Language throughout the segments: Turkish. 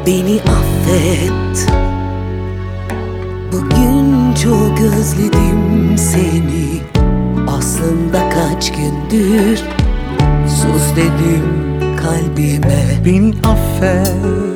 Beni affet. Bugün çok özledim seni. Aslında kaç gündür sus dedim kalbime. Beni affet.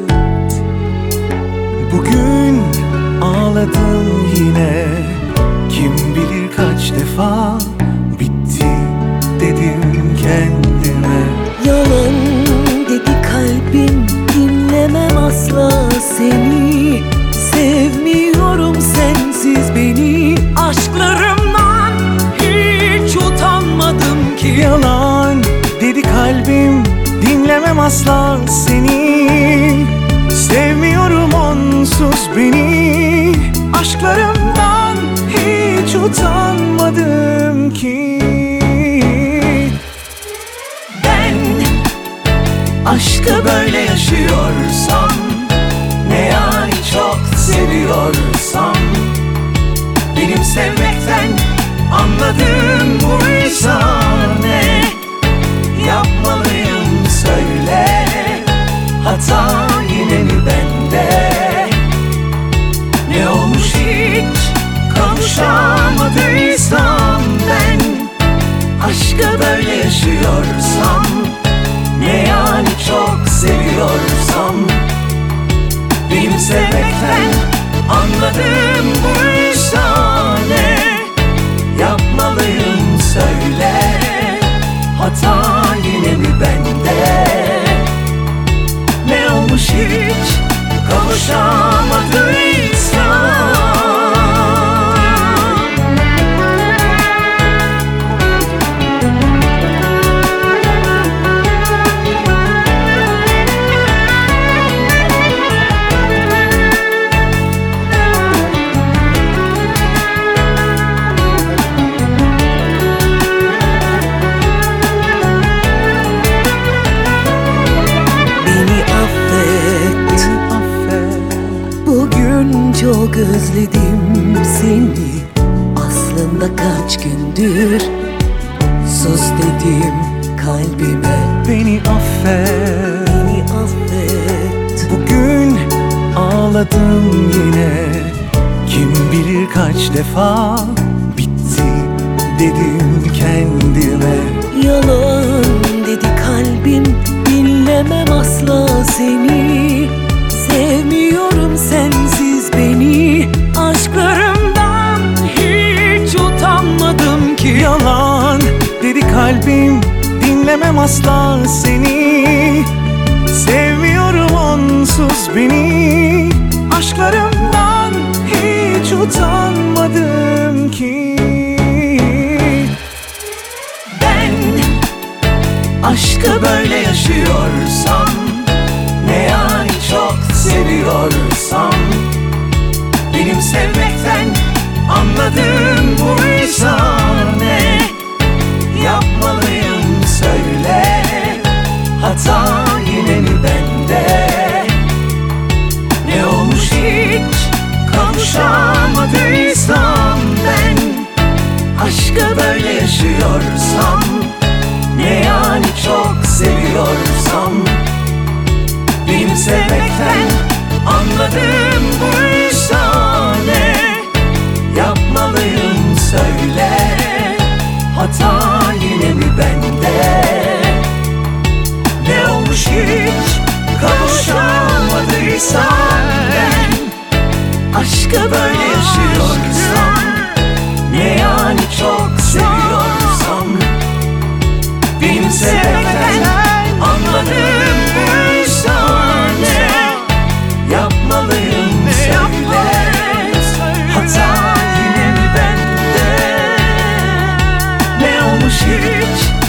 Bugün ağladım yine. Kim bilir kaç defa bitti dedim kendime. Yalan dedi kalbim, dinlemem asla seni. Sevmiyorum sensiz beni. Aşklarımdan hiç utanmadım ki. Yalan dedi kalbim, dinlemem asla seni. Sevmiyorum onsuz beni. Aşklarımdan hiç utanmadım ki. Ben aşkı böyle yaşıyorsam, ne yani çok seviyorsam, benim sevmekten anladığım buysa ne yapmalıyım söyle. Hata yine mi bende? Ne olmuş hiç kavuşamadıysam ben? Aşkı böyle yaşıyorsam, ne yani çok seviyorsam, benim sevmekten anladığım buysa ne yapmalıyım söyle. Hata yine mi bende? Ne olmuş hiç kavuşamadıysam? Çok özledim seni. Aslında kaç gündür sus dedim kalbime. Beni affet. Beni affet. Bugün ağladım yine. Kim bilir kaç defa bitti dedim kendime. Yalan dedi kalbim, dinlemem asla seni. Sevmiyorum sensiz beni. Aşklarımdan hiç utanmadım ki. Yalan dedi kalbim, dinlemem asla seni. Sevmiyorum onsuz beni. Aşklarımdan hiç utanmadım ki. Ben aşkı böyle yaşıyorsam, ne yani çok seviyorsam, benim sevmekten anladığım buysa ne yapmalıyım söyle. Hata yine mi bende? Ne olmuş hiç kavuşamadıysam ben? Aşkı böyle yaşıyorsam, ne yani çok seviyorsam, benim sevmekten anladığım buysa ne yapmalıyım söyle. Hata yine mi bende? Ne olmuş hiç kavuşamadıysam ben? Aşkı böyle yaşıyorsam, ne yani çok seviyorsam, benim sevmekten anladığım buysa ne yapmalıyım söyle. Hata yine mi bende? Ne olmuş hiç